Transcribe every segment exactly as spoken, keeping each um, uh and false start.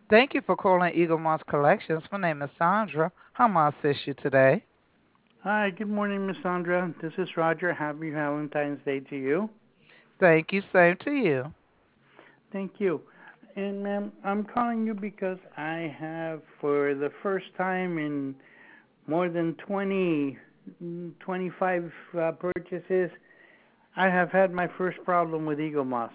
Thank you for calling Eagle Moss Collections. My name is Sandra. How may I assist you today? Hi, good morning, Miss Sandra. This is Roger. Happy Valentine's Day to you. Thank you. Same to you. Thank you. And ma'am, I'm calling you because I have, for the first time in more than twenty, mm, twenty-five uh, purchases, I have had my first problem with Eagle Moss.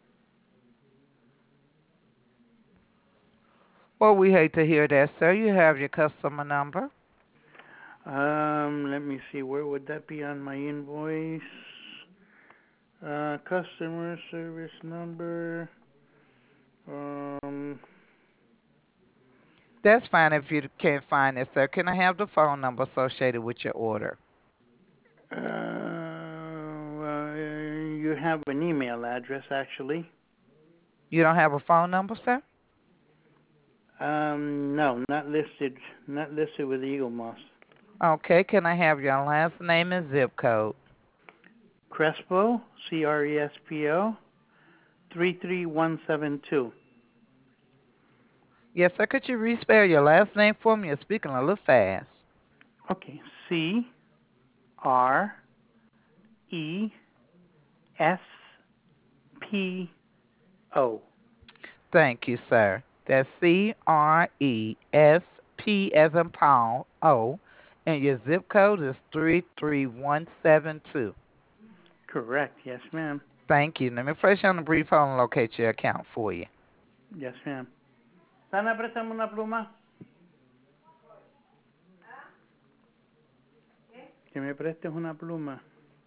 Well, we hate to hear that, sir. You have your customer number. Um, let me see, where would that be on my invoice? Uh, customer service number. Um, That's fine if you can't find it, sir. Can I have the phone number associated with your order? uh, well, you have an email address actually. You don't have a phone number, sir? Um, no, not listed. Not listed with Eagle Moss. Okay. Can I have your last name and zip code? Crespo, C R E S P O, three three one seven two. Yes, sir. Could you respell your last name for me? You're speaking a little fast. Okay, C R E S P O. Thank you, sir. That's C R E S P as in Paul O, and your zip code is three three one seven two. Correct. Yes, ma'am. Thank you. Let me place you on the brief hold and locate your account for you. Yes, ma'am. Sana préstame una pluma. Que me prestes una pluma.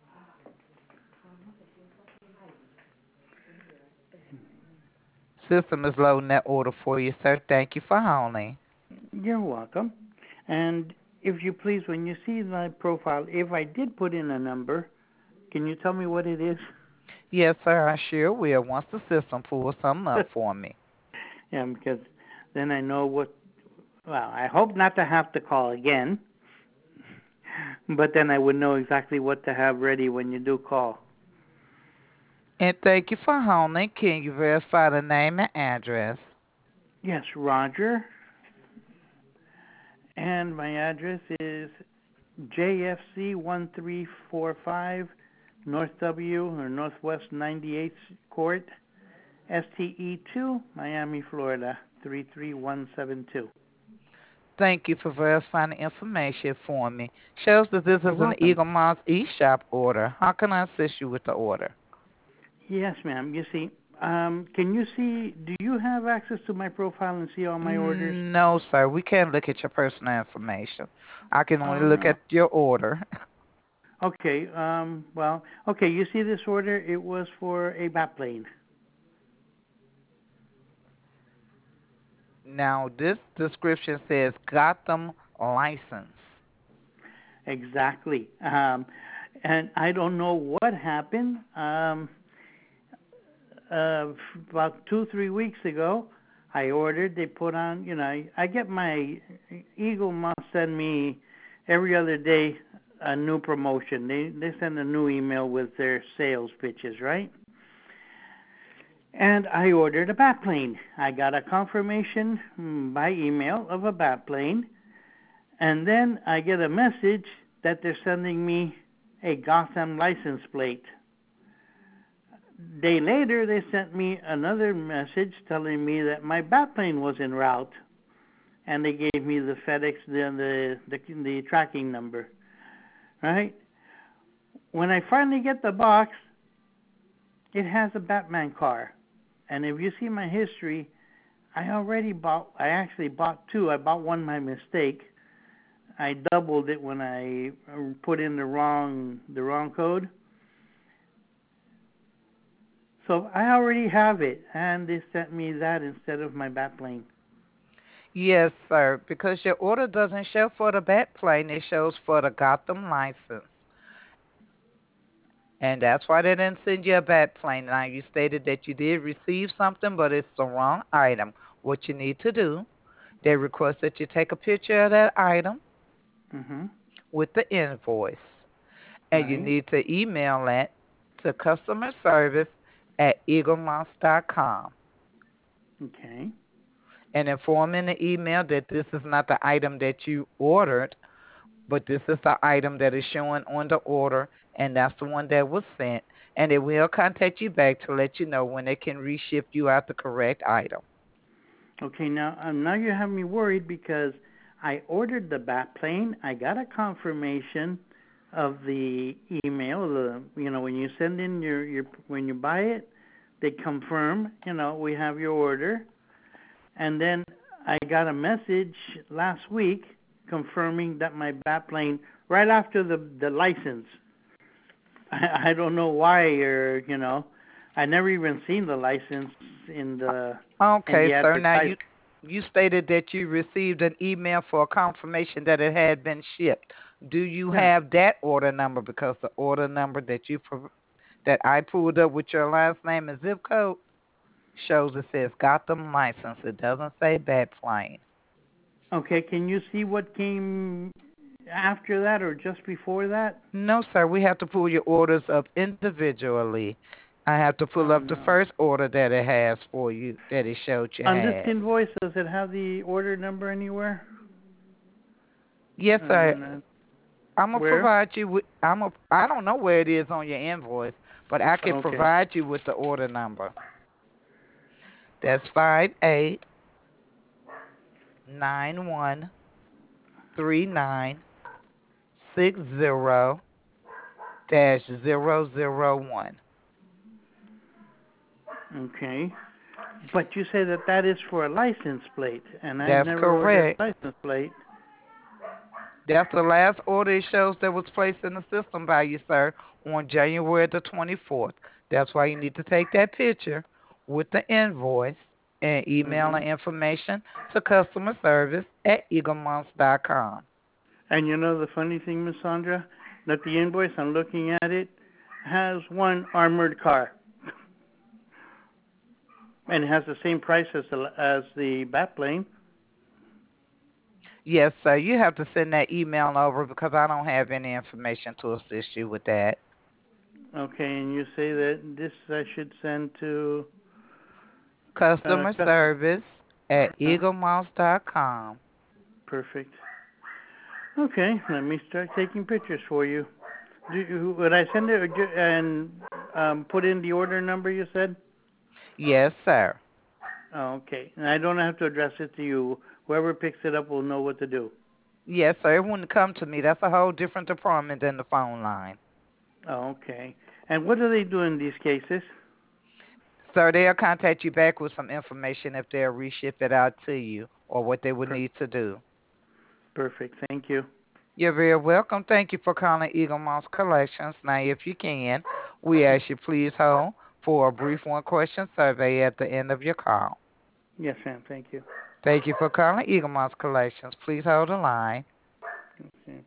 System is loading that order for you, sir. Thank you for holding. You're welcome. And if you please, when you see my profile, if I did put in a number, can you tell me what it is? Yes, sir, I sure will once the system pulls something up for me. Yeah, because then I know what. Well, I hope not to have to call again, but then I would know exactly what to have ready when you do call. And thank you for holding. Can you verify the name and address? Yes, Roger, and my address is J F C one three four five North W or Northwest ninety-eighth Court, S T E two, Miami, Florida three three one seven two. Thank you for verifying the information for me. Shows that this You're is an welcome. Eagle Moss eShop order. How can I assist you with the order? Yes, ma'am. You see, um, can you see? Do you have access to my profile and see all my orders? No, sir. We can't look at your personal information. I can only look Uh, at your order. okay. Um, well, okay. You see this order? It was for a bat plane. Now, this description says Gotham license. Exactly. Um, and I don't know what happened. Um, uh, about two, three weeks ago, I ordered. They put on. You know, I, I get my Eagle must send me every other day a new promotion. They they send a new email with their sales pitches, right? And I ordered a bat plane. I got a confirmation mm, by email of a bat plane, and then I get a message that they're sending me a Gotham license plate. Day later, they sent me another message telling me that my bat plane was en route, and they gave me the FedEx the the the, the tracking number. Right? When I finally get the box, it has a Batman car, and if you see my history, I already bought. I actually bought two. I bought one by mistake. I doubled it when I uh, put in the wrong the wrong code. So I already have it, and they sent me that instead of my bat plane. Yes, sir. Because your order doesn't show for the bat plane, it shows for the Gotham license. And that's why they didn't send you a bat plane. Now, you stated that you did receive something, but it's the wrong item. What you need to do, they request that you take a picture of that item Mhm. with the invoice. And you Right. need to email it to customer service at eaglemoss dot com. Okay. and inform in the email that this is not the item that you ordered, but this is the item that is showing on the order, and that's the one that was sent. And they will contact you back to let you know when they can reship you out the correct item. Okay, now um, now you have me worried because I ordered the bat plane. I got a confirmation of the email. The you know when you send in your your when you buy it, they confirm. You know we have your order, and then I got a message last week confirming that my bat plane right after the the license. I, I don't know why or you know I never even seen the license in the in Okay, the sir. Now advertisement. you you stated that you received an email for a confirmation that it had been shipped. Do you Yeah. have that order number? Because the order number that you prov- that I pulled up with your last name and zip code shows it says Gotham license. It doesn't say bad plane. Okay, can you see what came after that or just before that? No, sir. We have to pull your orders up individually. I have to pull Oh up the no. first order that it has for you that it showed you On this had. invoice, does it have the order number anywhere? Yes, sir. Uh, I'm gonna where? provide you with. I'm a. I don't know where it is on your invoice, but I can Okay. provide you with the order number. That's five eight nine one three nine six zero dash zero zero one. Okay. But you say that that is for a license plate, and I've That's never ordered correct. a license plate. That's the last order it shows that was placed in the system by you, sir, on January the twenty-fourth. That's why you need to take that picture with the invoice and email the Mhm. information to customer service at eaglemonts dot com. And you know the funny thing, Miss Sandra, that the invoice I'm looking at it has one armored car, and it has the same price as the as the bat plane. Yes, sir. You have to send that email over because I don't have any information to assist you with that. Okay, and you say that this I should send to uh, Customer customer. service at Uh, eaglemonts dot com. perfect. Okay, let me start taking pictures for you. Do you, would I send it or ju- and um, put in the order number you said? Yes, sir. Oh, okay, and I don't have to address it to you. Whoever picks it up will know what to do. Yes, sir. It wouldn't come to me. That's a whole different department than the phone line. Oh, okay. And what do they do in these cases? Sir, they'll contact you back with some information if they'll reship it out to you or what they would Per- need to do. perfect. Thank you. You're very welcome. Thank you for calling Eagle Moss Collections. Now, if you can, we ask you please hold for a brief one-question survey at the end of your call. Yes, ma'am. Thank you. Thank you for calling Eagle Moss Collections. Please hold the line. Okay.